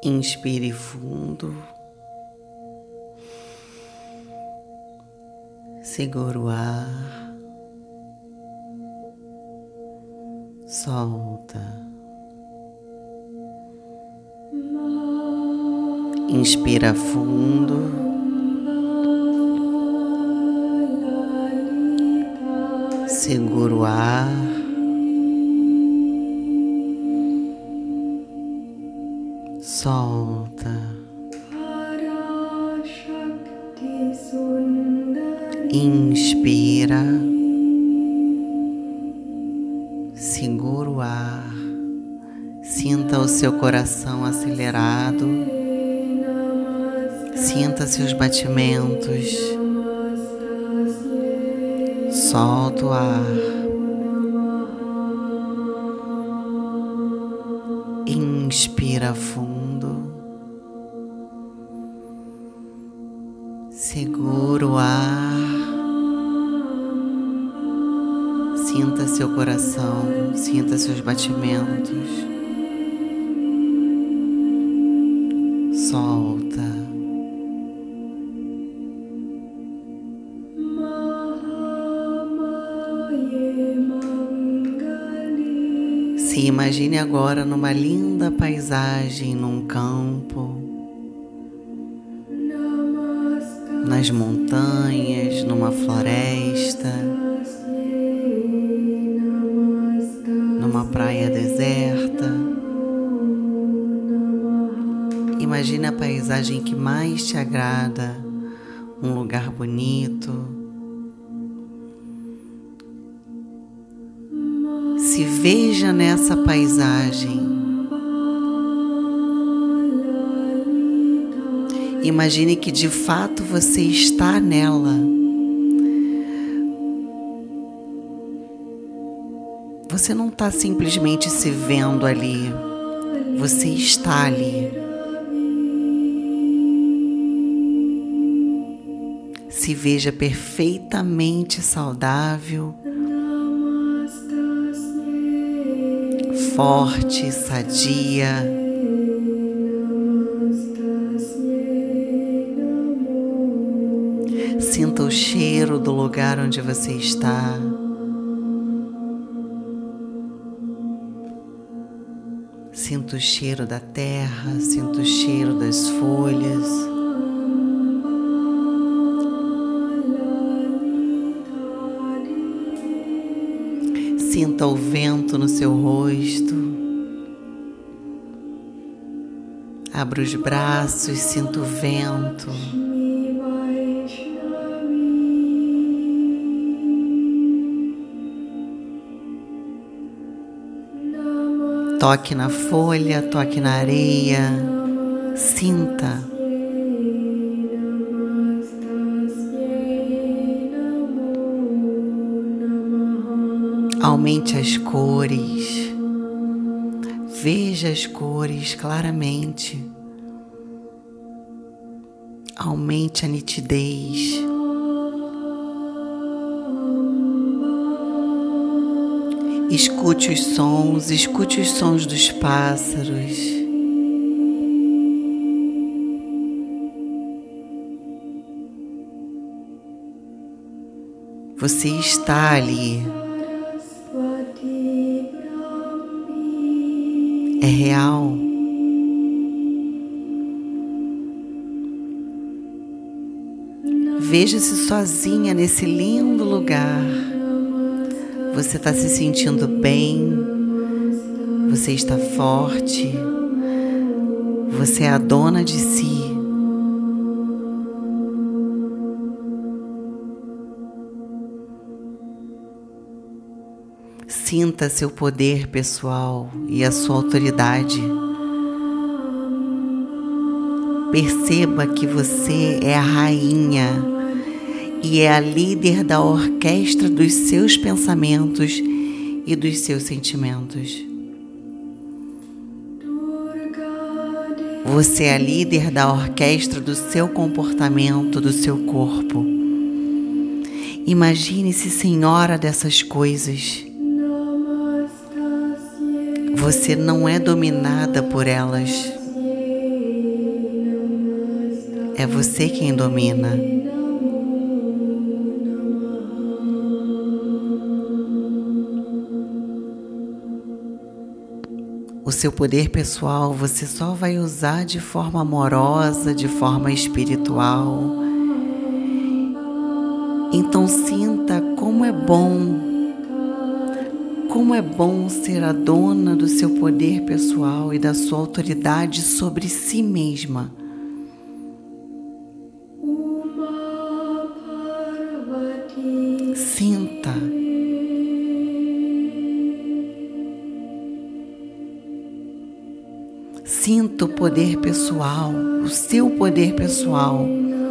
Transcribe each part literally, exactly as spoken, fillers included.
Inspire fundo, segura o ar, solta. Inspira fundo, segura o ar, solta. Inspira, segura o ar, sinta o seu coração acelerado, sinta seus batimentos, solta o ar, inspira fundo, segura o ar, sinta seu coração, sinta seus batimentos, solta. Se imagine agora numa linda paisagem, num campo, nas montanhas, numa floresta, numa praia deserta. Imagine a paisagem que mais te agrada, um lugar bonito. Se veja nessa paisagem. Imagine que de fato você está nela. Você não está simplesmente se vendo ali. Você está ali. Se veja perfeitamente saudável, forte, sadia. Sinta o cheiro do lugar onde você está. Sinta o cheiro da terra, sinta o cheiro das folhas. Sinta o vento no seu rosto. Abra os braços, sinta o vento. Toque na folha, toque na areia. Sinta. Aumente as cores, veja as cores claramente, aumente a nitidez, escute os sons, escute os sons dos pássaros. Você está ali. É real. Veja-se sozinha nesse lindo lugar. Você está se sentindo bem. Você está forte. Você é a dona de si. Sinta seu poder pessoal e a sua autoridade. Perceba que você é a rainha e é a líder da orquestra dos seus pensamentos e dos seus sentimentos. Você é a líder da orquestra do seu comportamento, do seu corpo. Imagine-se senhora dessas coisas. Você não é dominada por elas. É você quem domina. O seu poder pessoal você só vai usar de forma amorosa, de forma espiritual. Então sinta como é bom, como é bom ser a dona do seu poder pessoal e da sua autoridade sobre si mesma. Sinta. Sinta o poder pessoal, o seu poder pessoal,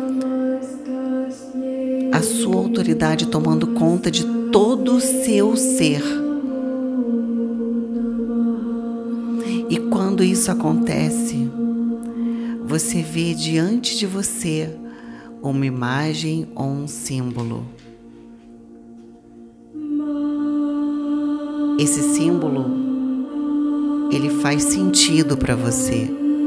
a sua autoridade tomando conta de todo o seu ser. E quando isso acontece, você vê diante de você uma imagem ou um símbolo. Esse símbolo, ele faz sentido para você.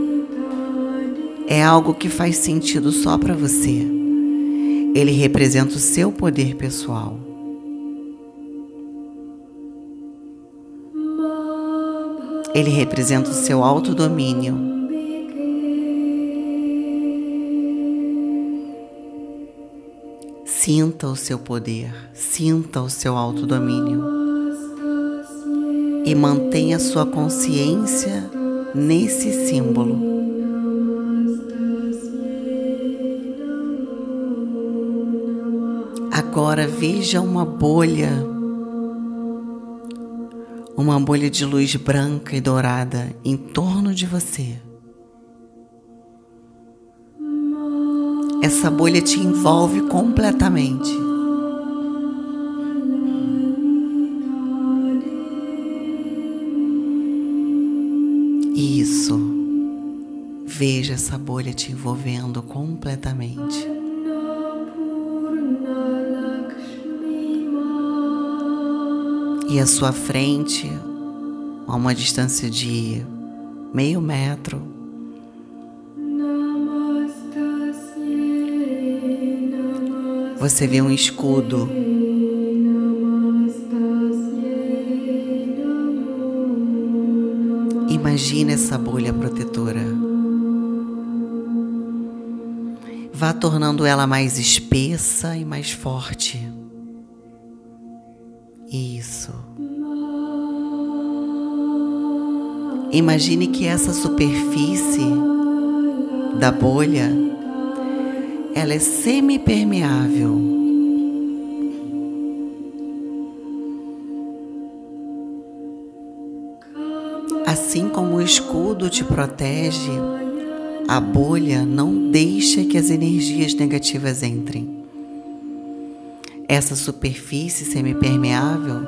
É algo que faz sentido só para você. Ele representa o seu poder pessoal. Ele representa o seu autodomínio. Sinta o seu poder, sinta o seu autodomínio. E mantenha sua consciência nesse símbolo. Agora veja uma bolha, uma bolha de luz branca e dourada em torno de você. Essa bolha te envolve completamente. Isso. Veja essa bolha te envolvendo completamente. E à sua frente, a uma distância de meio metro, você vê um escudo. Imagine essa bolha protetora. Vá tornando ela mais espessa e mais forte. Isso. Imagine que essa superfície da bolha, ela é semipermeável. Assim como o escudo te protege, a bolha não deixa que as energias negativas entrem. Essa superfície semipermeável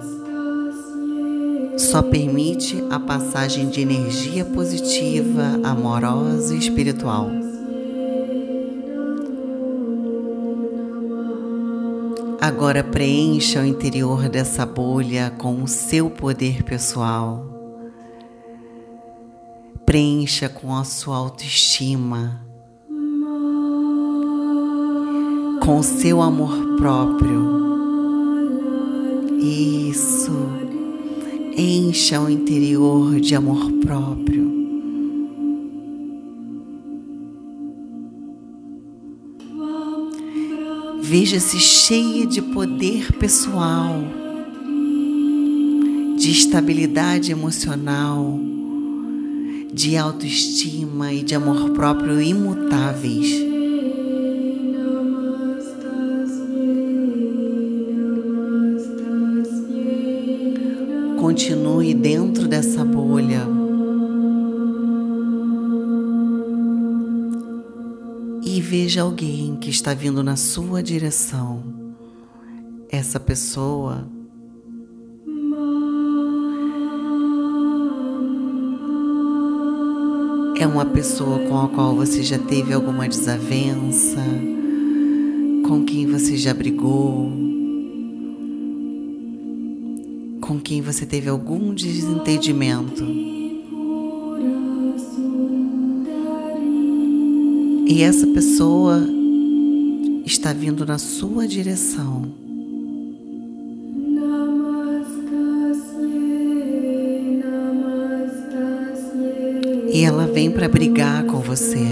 só permite a passagem de energia positiva, amorosa e espiritual. Agora preencha o interior dessa bolha com o seu poder pessoal. Preencha com a sua autoestima, com o seu amor próprio. Isso. Encha o interior de amor próprio. Veja-se cheia de poder pessoal, de estabilidade emocional, de autoestima e de amor próprio imutáveis. Continue dentro dessa bolha. E veja alguém que está vindo na sua direção. Essa pessoa é uma pessoa com a qual você já teve alguma desavença, com quem você já brigou, com quem você teve algum desentendimento. E essa pessoa está vindo na sua direção. E ela vem para brigar com você.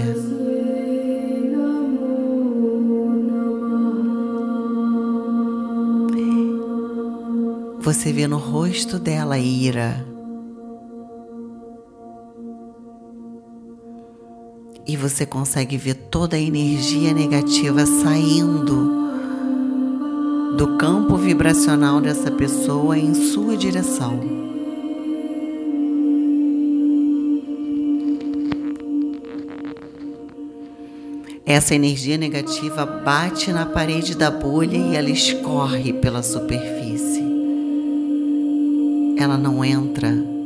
Você vê no rosto dela ira. E você consegue ver toda a energia negativa saindo do campo vibracional dessa pessoa em sua direção. Essa energia negativa bate na parede da bolha e ela escorre pela superfície. Ela não entra.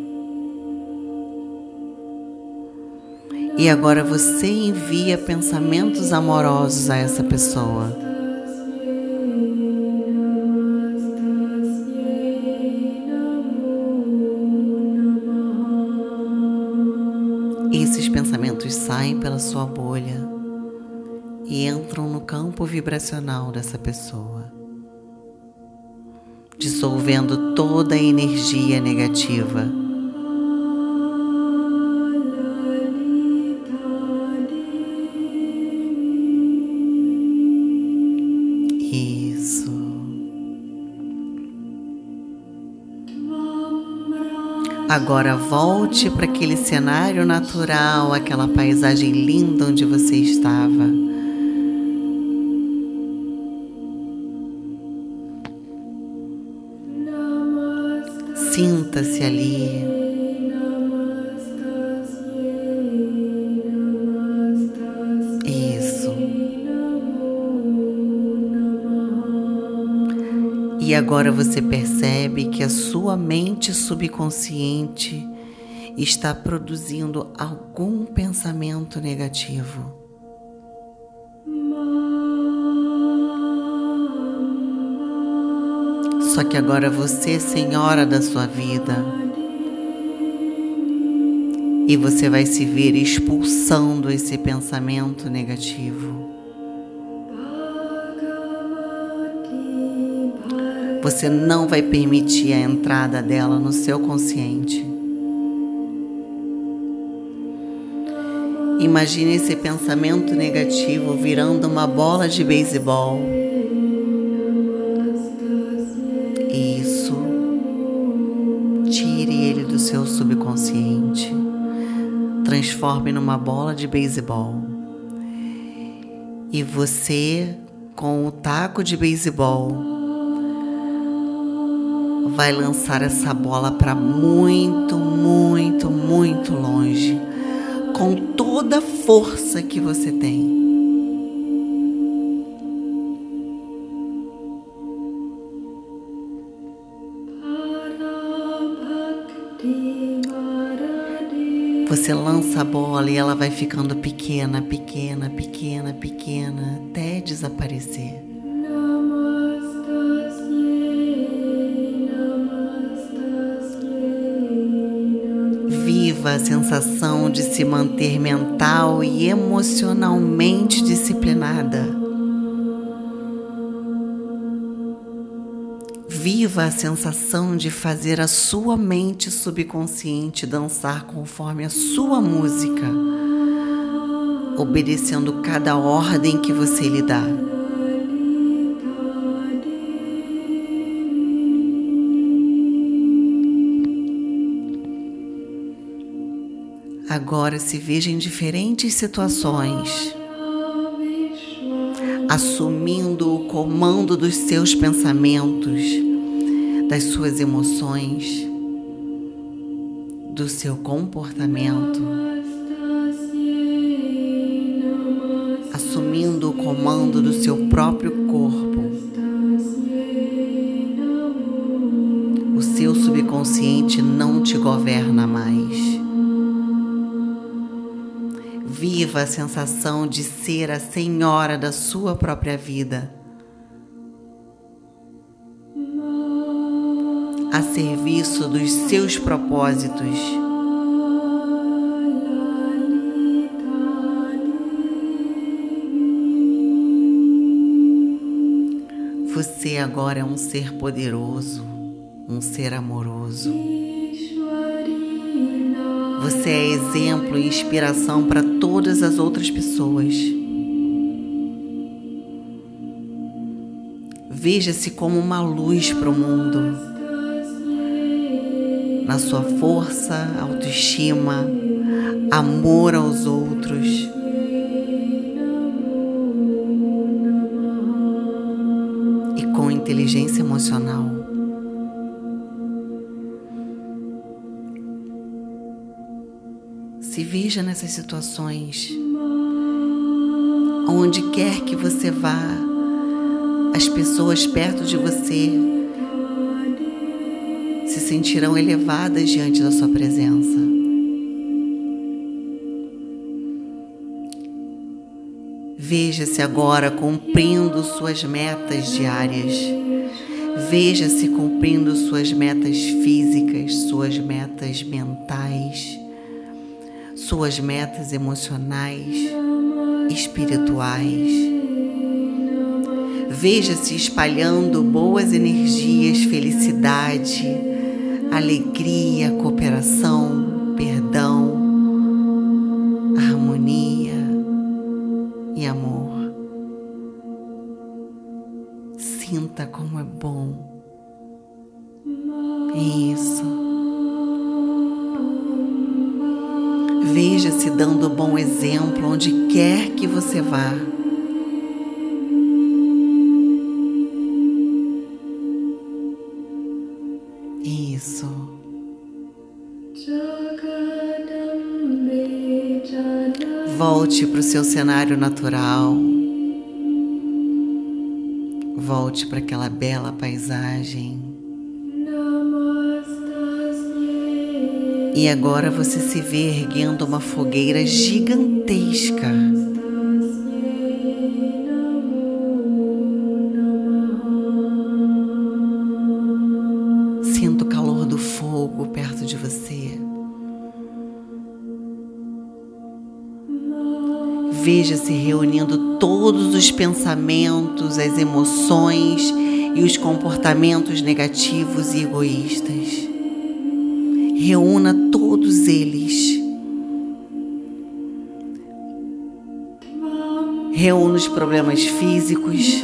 E agora você envia pensamentos amorosos a essa pessoa. Esses pensamentos saem pela sua bolha e entram no campo vibracional dessa pessoa, dissolvendo toda a energia negativa. Isso. Agora volte para aquele cenário natural, aquela paisagem linda onde você estava. Sinta-se ali. Isso. E agora você percebe que a sua mente subconsciente está produzindo algum pensamento negativo. Só que agora você é senhora da sua vida. E você vai se ver expulsando esse pensamento negativo. Você não vai permitir a entrada dela no seu consciente. Imagine esse pensamento negativo virando uma bola de beisebol. Isso. Tire ele do seu subconsciente. Transforme numa bola de beisebol. E você, com o taco de beisebol, vai lançar essa bola para muito, muito, muito longe, com toda a força que você tem. Você lança a bola e ela vai ficando pequena, pequena, pequena, pequena, até desaparecer. Viva a sensação de se manter mental e emocionalmente disciplinada. Viva a sensação de fazer a sua mente subconsciente dançar conforme a sua música, obedecendo cada ordem que você lhe dá. Agora se veja em diferentes situações, assumindo o comando dos seus pensamentos, das suas emoções, do seu comportamento, assumindo o comando do seu próprio corpo. O seu subconsciente não te governa mais. Viva a sensação de ser a senhora da sua própria vida, a serviço dos seus propósitos. você agora é um ser poderoso, um ser amoroso. Você é exemplo e inspiração para todas as outras pessoas. Veja-se como uma luz para o mundo, na sua força, autoestima, amor aos outros. E com inteligência emocional. Se veja nessas situações, onde quer que você vá, as pessoas perto de você se sentirão elevadas diante da sua presença. Veja-se agora cumprindo suas metas diárias. Veja-se cumprindo suas metas físicas, suas metas mentais, suas metas emocionais, espirituais. Veja-se espalhando boas energias, felicidade, alegria, cooperação, perdão, harmonia e amor. Sinta como é bom. Isso. Veja-se dando bom exemplo onde quer que você vá. Isso. Volte para o seu cenário natural. Volte para aquela bela paisagem. E agora você se vê erguendo uma fogueira gigantesca. Sinta o calor do fogo perto de você. Veja-se reunindo todos os pensamentos, as emoções e os comportamentos negativos e egoístas. Reúna todos eles. Reúna os problemas físicos.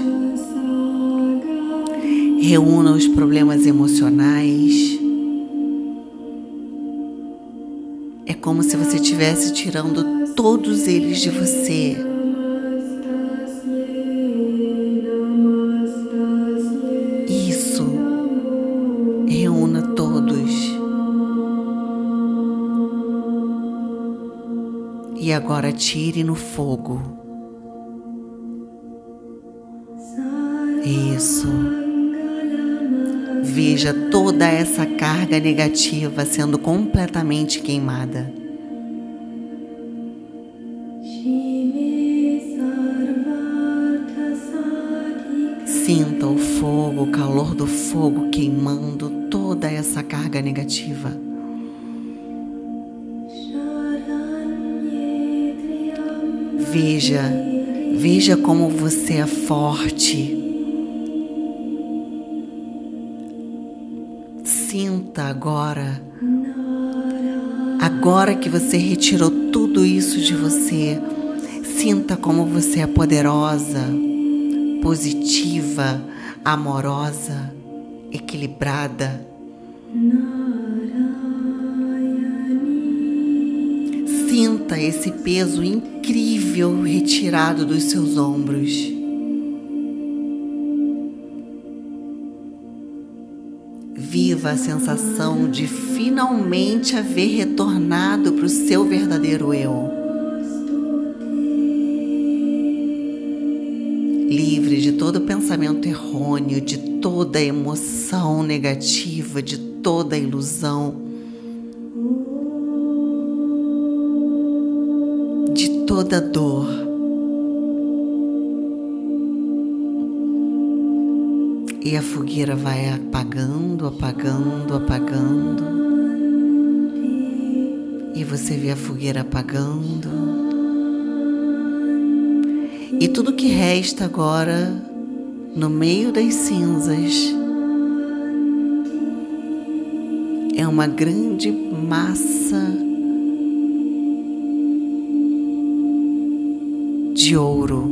Reúna os problemas emocionais. É como se você estivesse tirando todos eles de você. Isso. Reúna todos. E agora tire no fogo. Isso. Veja toda essa carga negativa sendo completamente queimada. Sinta o fogo, o calor do fogo queimando toda essa carga negativa. Veja, veja como você é forte. Sinta agora, agora que você retirou tudo isso de você, sinta como você é poderosa, positiva, amorosa, equilibrada. Sinta esse peso incrível retirado dos seus ombros. Viva a sensação de finalmente haver retornado para o seu verdadeiro eu. Livre de todo pensamento errôneo, de toda emoção negativa, de toda ilusão, de toda dor. E a fogueira vai apagando, apagando, apagando. E você vê a fogueira apagando. E tudo que resta agora No meio das cinzas é uma grande massa de ouro.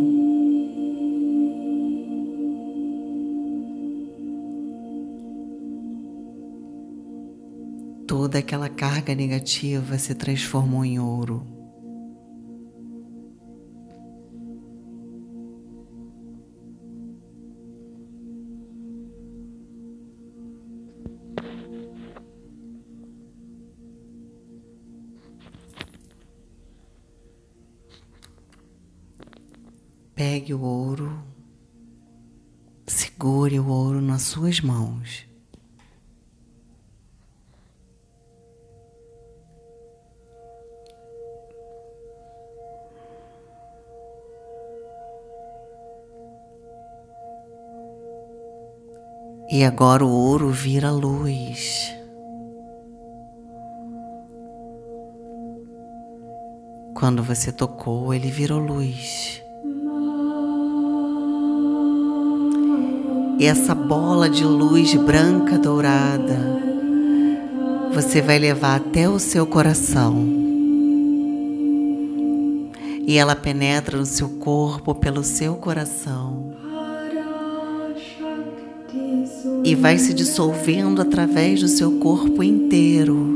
Toda aquela carga negativa se transformou em ouro. Pegue o ouro, segure o ouro nas suas mãos. E agora o ouro vira luz. Quando você tocou, ele virou luz. E essa bola de luz branca dourada, você vai levar até o seu coração. E ela penetra no seu corpo pelo seu coração. E vai se dissolvendo através do seu corpo inteiro.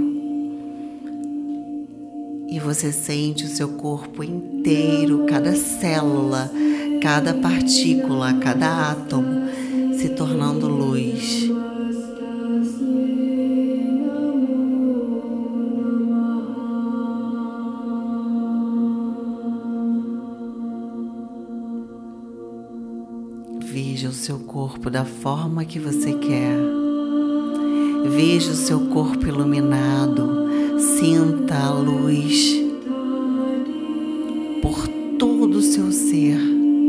E você sente o seu corpo inteiro, cada célula, cada partícula, cada átomo se tornando luz. Veja o seu corpo da forma que você quer. Veja o seu corpo iluminado. Sinta a luz por todo o seu ser.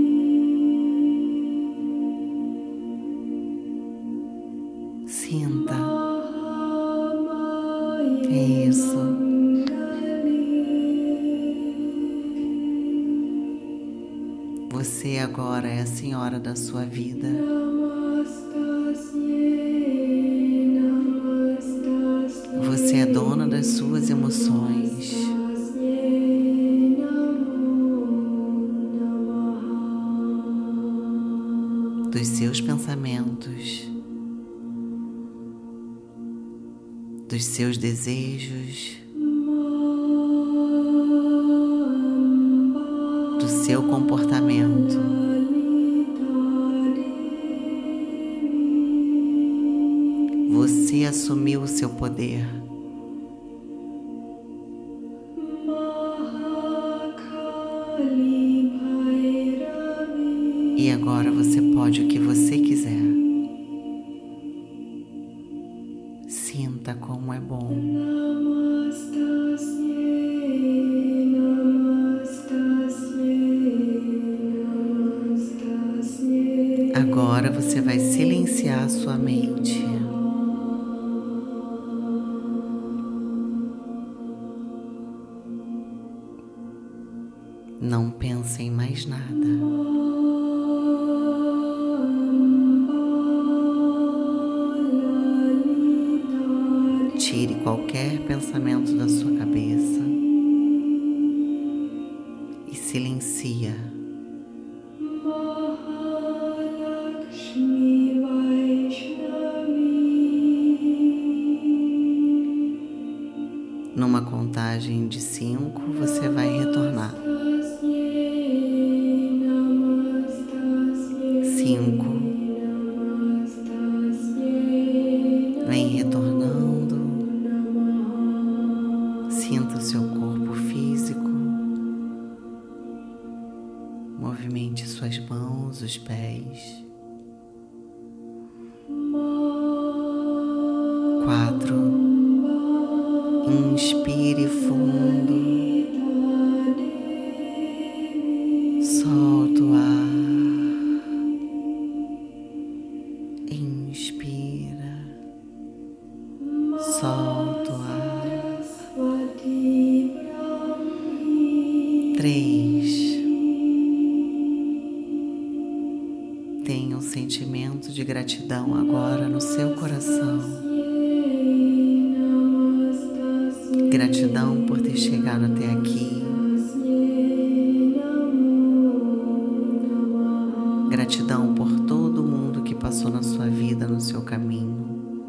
Sinta. É isso. Você agora é a senhora da sua vida. Você é dona das suas emoções. Dos seus pensamentos. Dos seus desejos. Do seu comportamento. Você assumiu o seu poder. E agora você pode o que você quiser. Sinta como é bom. Agora você vai silenciar a sua mente. Não pense em mais nada. Tire qualquer pensamento da sua cabeça e silencia. Numa contagem de cinco, você vai retornar. Cinco. Vem retornando. Sinta o seu corpo físico. Movimente suas mãos, os pés. Quatro. Inspire fundo. Solta o ar. Inspira. Solta o ar. Três. Tenha um sentimento sentimento de gratidão agora no seu coração. Gratidão por ter chegado até aqui. Gratidão por todo mundo que passou na sua vida, no seu caminho.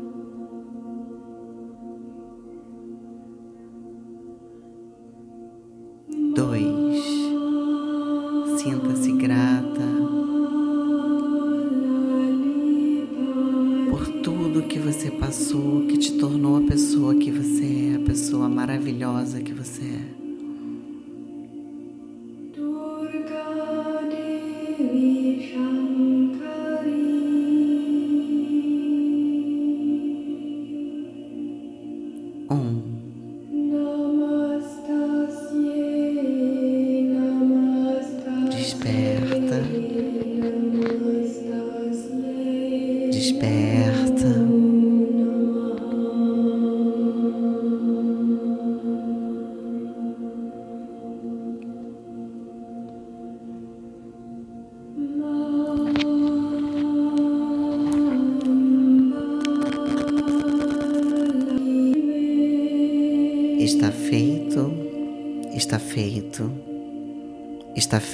Dois. Sinta-se grata por tudo que você passou, que te tornou a pessoa que você é, a pessoa maravilhosa que você é. Um. Desperta, desperta. Está feito, está feito, está feito.